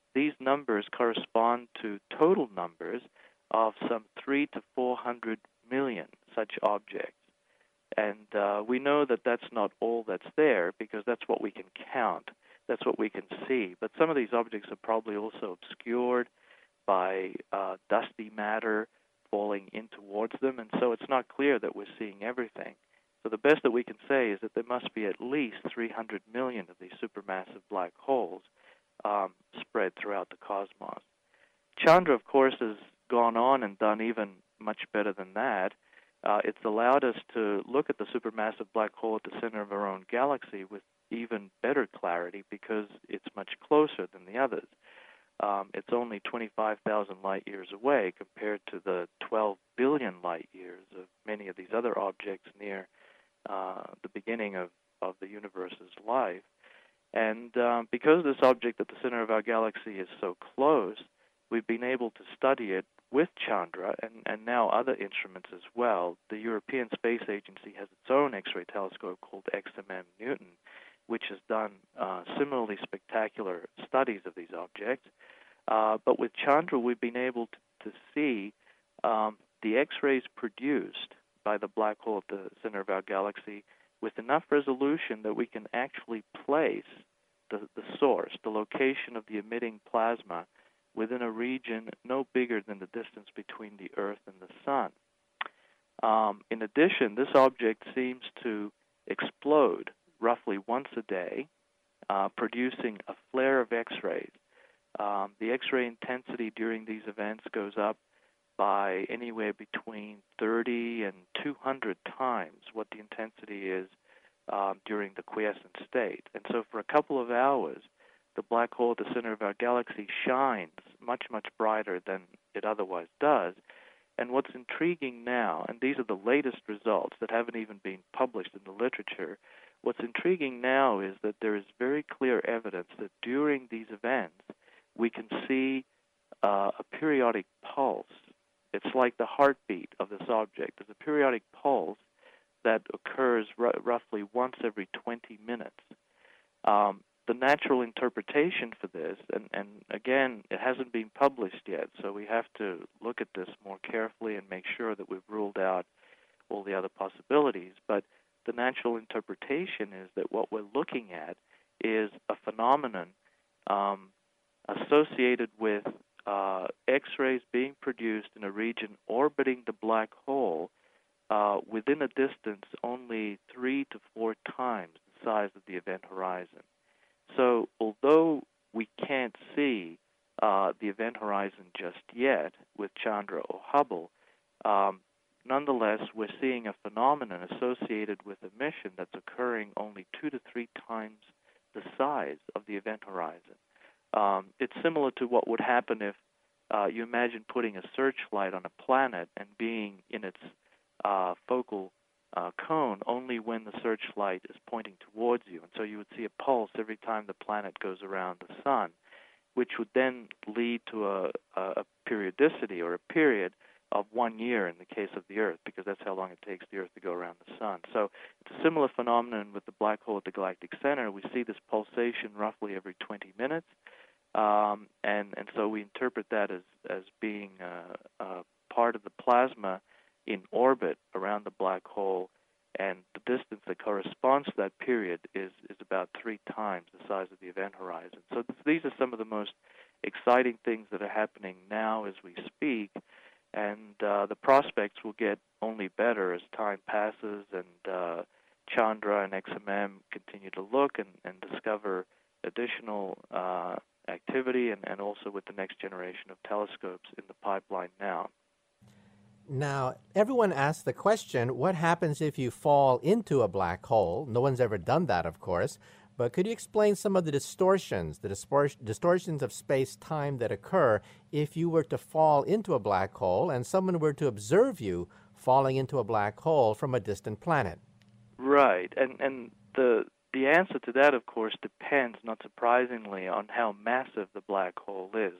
these numbers correspond to total numbers of some 300 to 400 million such objects. And we know that that's not all that's there, because that's what we can count. That's what we can see. But some of these objects are probably also obscured by dusty matter falling in towards them, and so it's not clear that we're seeing everything. So the best that we can say is that there must be at least 300 million of these supermassive black holes spread throughout the cosmos. Chandra, of course, has gone on and done even much better than that. It's allowed us to look at the supermassive black hole at the center of our own galaxy with even better clarity, because it's much closer than the others. It's only 25,000 light years away compared to the 12 billion light years of many of these other objects near the beginning of the universe's life. And because this object at the center of our galaxy is so close, we've been able to study it with Chandra and now other instruments as well. The European Space Agency has its own X-ray telescope called XMM Newton, which has done similarly spectacular studies of these objects. But with Chandra, we've been able to see the X-rays produced by the black hole at the center of our galaxy with enough resolution that we can actually place the source, the location of the emitting plasma, within a region no bigger than the distance between the Earth and the Sun. In addition, this object seems to explode roughly once a day, producing a flare of X-rays. The X-ray intensity during these events goes up by anywhere between 30 and 200 times what the intensity is during the quiescent state. And so for a couple of hours, the black hole at the center of our galaxy shines much, much brighter than it otherwise does. And what's intriguing now, and these are the latest results that haven't even been published in the literature, what's intriguing now is that there is very clear evidence that during these events, we can see a periodic pulse. It's like the heartbeat of this object. There's a periodic pulse that occurs roughly once every 20 minutes. The natural interpretation for this, and again, it hasn't been published yet, so we have to look at this more carefully and make sure that we've ruled out all the other possibilities. But the natural interpretation is that what we're looking at is a phenomenon associated with X-rays being produced in a region orbiting the black hole within a distance only 3 to 4 times the size of the event horizon. So although we can't see the event horizon just yet with Chandra or Hubble, nonetheless, we're seeing a phenomenon associated with emission that's occurring only 2 to 3 times the size of the event horizon. It's similar to what would happen if you imagine putting a searchlight on a planet and being in its focal cone only when the searchlight is pointing towards you. And so you would see a pulse every time the planet goes around the sun, which would then lead to a periodicity or a period of 1 year in the case of the Earth, because that's how long it takes the Earth to go around the sun. So it's a similar phenomenon with the black hole at the galactic center. We see this pulsation roughly every 20 minutes, and so we interpret that as being part of the plasma in orbit around the black hole, and the distance that corresponds to that period is about 3 times the size of the event horizon. So these are some of the most exciting things that are happening now as we speak, and the prospects will get only better as time passes and Chandra and XMM continue to look and discover additional activity, and also with the next generation of telescopes in the pipeline now. Now, everyone asks the question, what happens if you fall into a black hole? No one's ever done that, of course, but could you explain some of the distortions of space-time that occur if you were to fall into a black hole and someone were to observe you falling into a black hole from a distant planet? Right, and the answer to that, of course, depends, not surprisingly, on how massive the black hole is.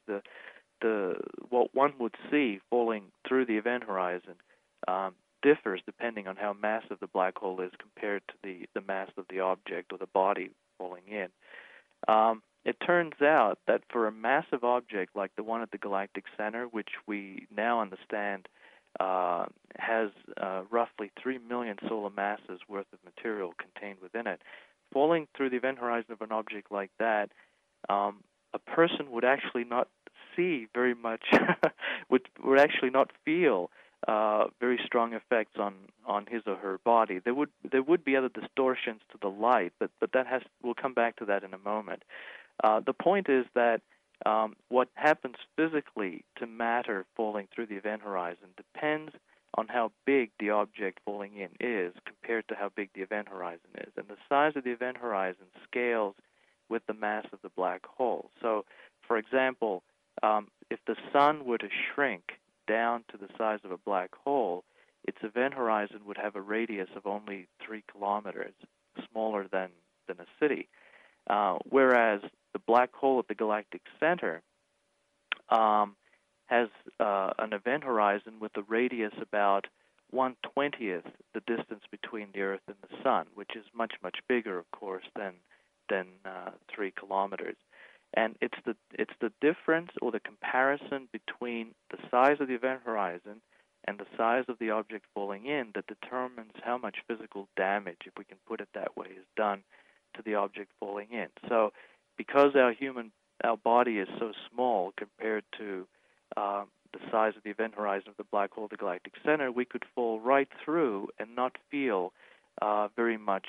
What one would see falling through the event horizon differs depending on how massive the black hole is compared to the mass of the object or the body falling in. it turns out that for a massive object like the one at the galactic center, which we now understand has roughly 3 million solar masses worth of material contained within it, falling through the event horizon of an object like that, a person would actually not see very much, would actually not feel very strong effects on his or her body. There would be other distortions to the light, but we'll come back to that in a moment. The point is that what happens physically to matter falling through the event horizon depends on how big the object falling in is compared to how big the event horizon is. And the size of the event horizon scales with the mass of the black hole. So, for example, if the sun were to shrink down to the size of a black hole, its event horizon would have a radius of only 3 kilometers, smaller than a city. Whereas the black hole at the galactic center has an event horizon with a radius about 1/20th the distance between the Earth and the Sun, which is much, much bigger, of course, than 3 kilometers. And it's the difference or the comparison between the size of the event horizon and the size of the object falling in that determines how much physical damage, if we can put it that way, is done to the object falling in. So because our body is so small compared to the size of the event horizon of the black hole at the galactic center, we could fall right through and not feel very much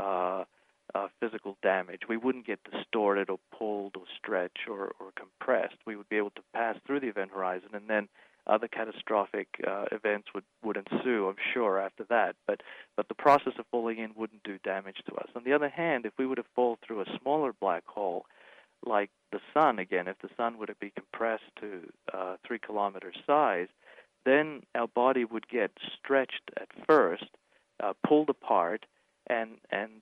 physical damage. We wouldn't get distorted or pulled or stretched or compressed. We would be able to pass through the event horizon, and then other catastrophic events would ensue, I'm sure, after that. But the process of falling in wouldn't do damage to us. On the other hand, if we were to fall through a smaller black hole, like the sun, again, if the sun were to be compressed to 3 kilometer size, then our body would get stretched at first, pulled apart, and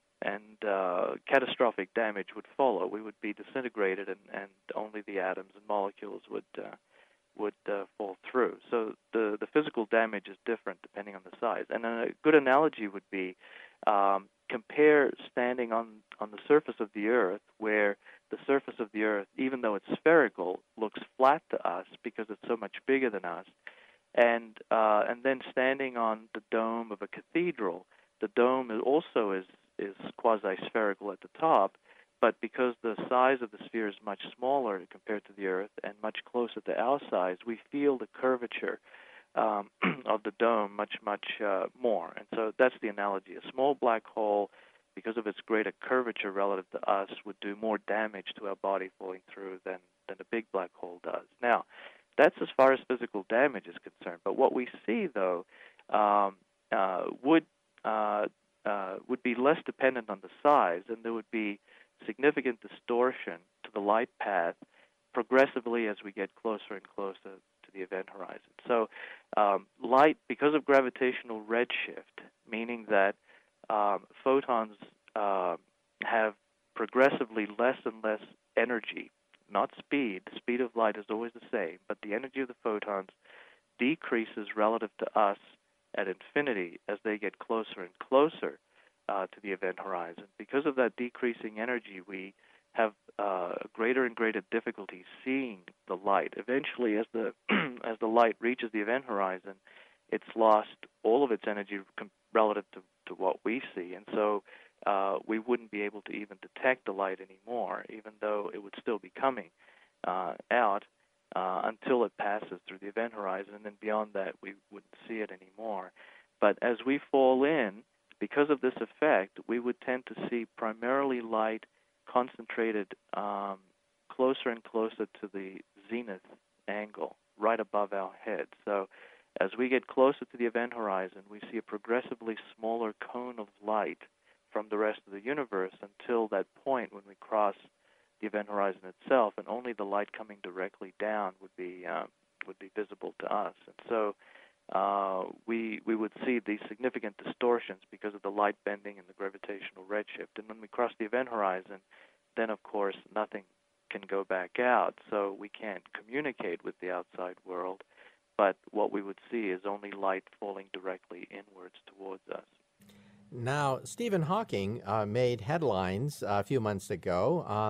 catastrophic damage would follow. We would be disintegrated, and only the atoms and molecules would fall through. So the physical damage is different depending on the size. And a good analogy would be compare standing on the surface of the Earth, where the surface of the Earth, even though it's spherical, looks flat to us because it's so much bigger than us, and then standing on the dome of a cathedral. The dome also is quasi-spherical at the top, but because the size of the sphere is much smaller compared to the Earth and much closer to our size, we feel the curvature of the dome much more. And so that's the analogy. A small black hole, because of its greater curvature relative to us, would do more damage to our body falling through than a big black hole does. Now, that's as far as physical damage is concerned. But what we see, though, would be less dependent on the size, and there would be significant distortion to the light path progressively as we get closer and closer to the event horizon. So light, because of gravitational redshift, meaning that photons have progressively less and less energy, not speed. The speed of light is always the same, but the energy of the photons decreases relative to us at infinity as they get closer and closer to the event horizon. Because of that decreasing energy, we have greater and greater difficulty seeing the light. Eventually, as the as the light reaches the event horizon, it's lost all of its energy relative to what we see, and so we wouldn't be able to even detect the light anymore, even though it would still be coming out until it passes through the event horizon, and then beyond that, we wouldn't see it anymore. But as we fall in, because of this effect, we would tend to see primarily light concentrated closer and closer to the zenith angle, right above our head. So as we get closer to the event horizon, we see a progressively smaller cone of light from the rest of the universe until that point when we cross the event horizon itself, and only the light coming directly down would be visible to us. And so we would see these significant distortions because of the light bending and the gravitational redshift. And when we cross the event horizon, then of course nothing can go back out, so we can't communicate with the outside world. But what we would see is only light falling directly inwards towards us. Now, Stephen Hawking made headlines a few months ago on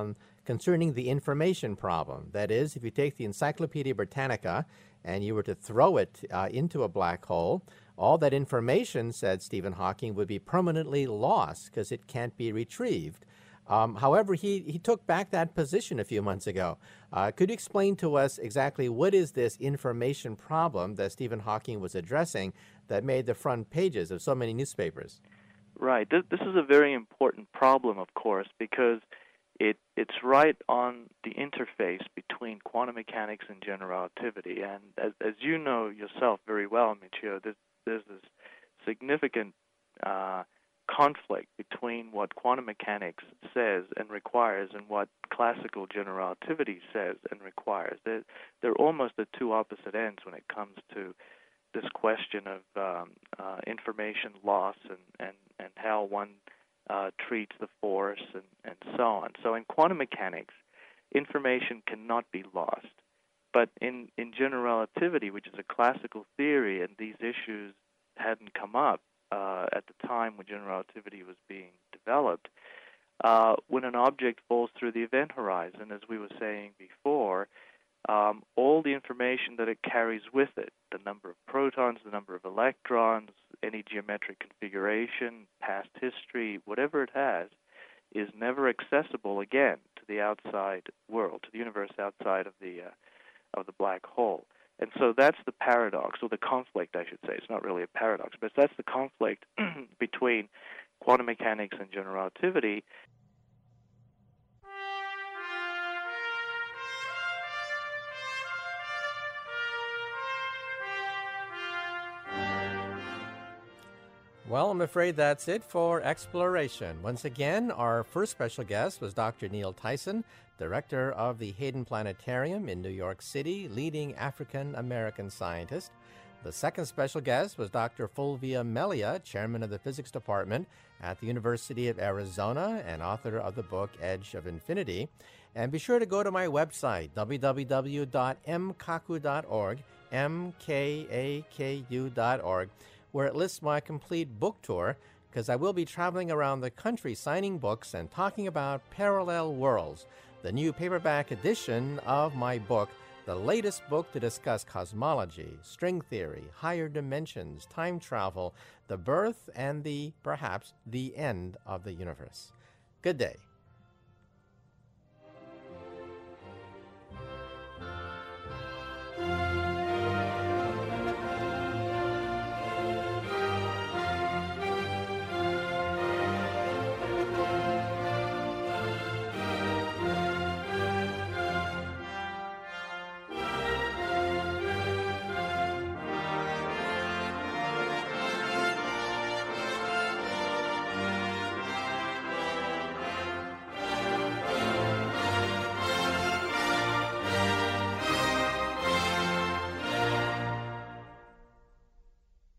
concerning the information problem. That is, if you take the Encyclopedia Britannica and you were to throw it into a black hole, all that information, said Stephen Hawking, would be permanently lost because it can't be retrieved. However, he took back that position a few months ago. Could you explain to us exactly what is this information problem that Stephen Hawking was addressing that made the front pages of so many newspapers? Right. This is a very important problem, of course, because it's right on the interface between quantum mechanics and general relativity. And as you know yourself very well, Michio, there's this significant conflict between what quantum mechanics says and requires and what classical general relativity says and requires. They're almost at two opposite ends when it comes to this question of information loss and how one treats the force and so on. So in quantum mechanics, information cannot be lost. But in general relativity, which is a classical theory, and these issues hadn't come up at the time when general relativity was being developed, when an object falls through the event horizon, as we were saying before, all the information that it carries with it, the number of protons, the number of electrons, any geometric configuration, past history, whatever it has, is never accessible again to the outside world, to the universe outside of the black hole. And so that's the paradox, or the conflict, I should say. It's not really a paradox, but that's the conflict between quantum mechanics and general relativity. Well, I'm afraid that's it for Exploration. Once again, our first special guest was Dr. Neil Tyson, director of the Hayden Planetarium in New York City, leading African-American scientist. The second special guest was Dr. Fulvia Melia, chairman of the physics department at the University of Arizona and author of the book Edge of Infinity. And be sure to go to my website, www.mkaku.org, mkaku.org, where it lists my complete book tour, because I will be traveling around the country signing books and talking about Parallel Worlds, the new paperback edition of my book, the latest book to discuss cosmology, string theory, higher dimensions, time travel, the birth and perhaps the end of the universe. Good day.